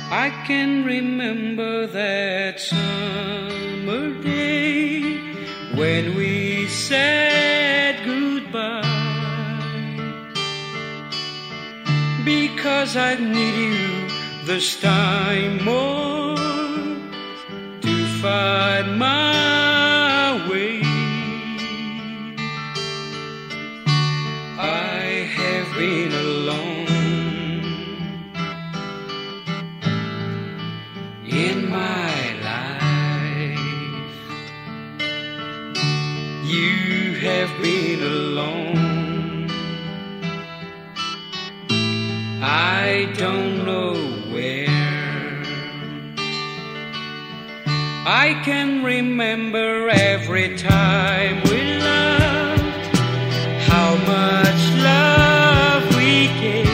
I can remember that summer day when we said goodbye, because I need you this time more to find my way. I have been alone in my life. You have been alone. I don't know where. I can remember every time we loved, how much love we gave.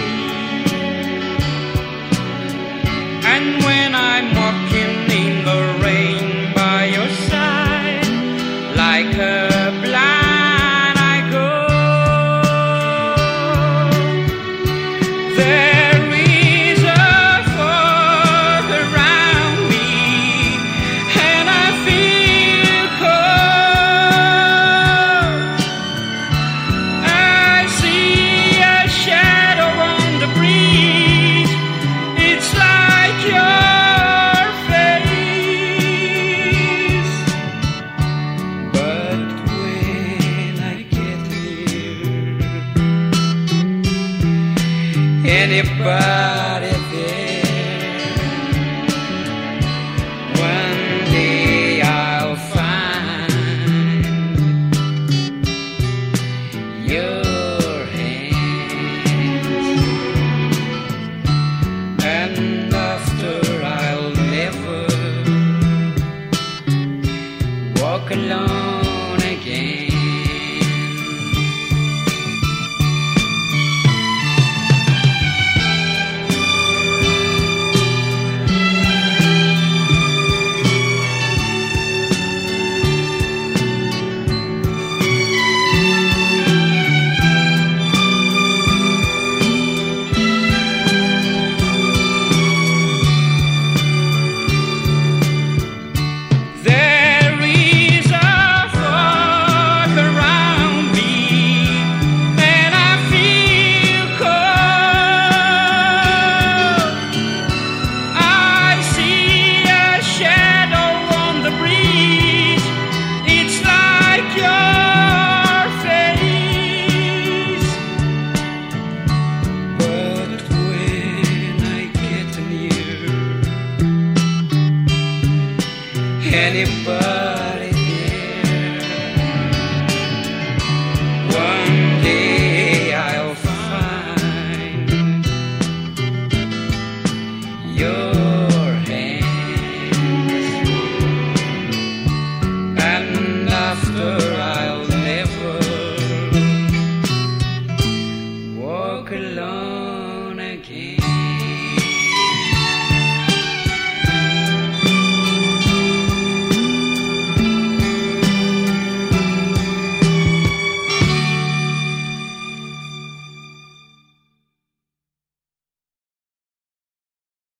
And when I'm walking in the rain by your side, like a blind I go. There is a fog around me, and I feel cold. I see a shadow on the breeze. It's like your face. But when I get near anybody there, one day I'll find your hands, and after I'll never walk alone again. There is a fog around me, and I feel cold. I see a shadow on the breeze. It's like your face. But when I get near anybody